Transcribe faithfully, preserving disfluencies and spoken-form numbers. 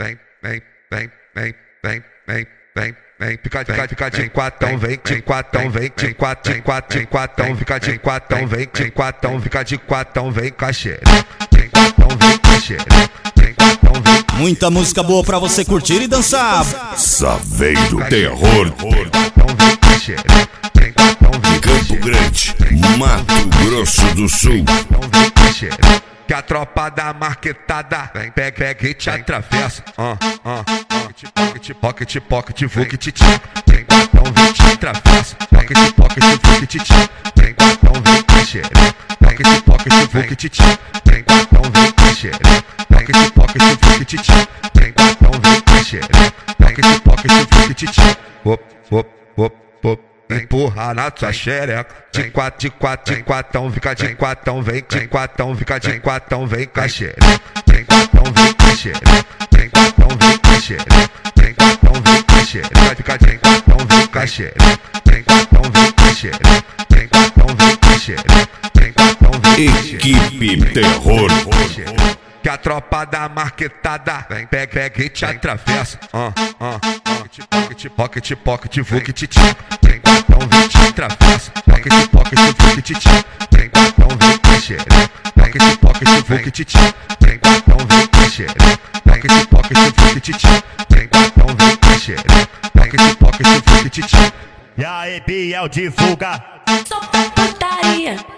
vem, vem, vem, vem, vem, vem, vem, vem, fica de fica de quatão, vem, de quatão, vem, de quatão, de quatão, de quatão, fica de quatão, vem, de quatão, fica de quatão, vem, caixeira, de quatão, vem, caixeira, de quatão, vem. Muita música boa pra você curtir e dançar. Saveiro Terror. Campo Grande, Mato Grosso do Sul. Que a tropa da marquetada vem, pega, pega e te atravessa. Ah, ah, pocket, pocket, pocket, vuc, titi. Tem guatão, vem, te atravessa. Pocket, pocket, vuc, titi. Tem guatão, vem, caixeira. Pocket, pocket, vuc, titi. Tem guatão, vem, caixeira. Pocket, pocket, vuc, titi. Tem guatão, vem, caixeira. Pocket, pocket, vuc, titi. Op, op, op, op. Empurra na tua xereca. De quatro, de quatro, de quatão, fica de quatão, vem, de quatão, fica de quatão, vem, caixeira. De quatão, vem, caixeira. De quatão, vem, caixeira. De quatão, vem, caixeira. Vai ficar de quatão, vem, caixeira. De quatão, vem, caixeira. De quatão, vem, caixeira. De quatão, vem, caixeira. Equipe Terror. Que a tropa da marquetada vem, pega, pega e te atravessa. Ah, ah, pocket, pocket, pocket, pocket, vuc, titi. Tem guatão, vem, te atravessa. Pocket, pocket, vuc, titi. Tem guatão, vem, caixeira. Pocket, pocket, vuc, titi. Tem guatão, vem, caixeira. Pocket, pocket, vuc, titi. Tem guatão, vem, caixeira. Pocket, pocket, vuc, titi. E aí, Biel divulga. Só putaria.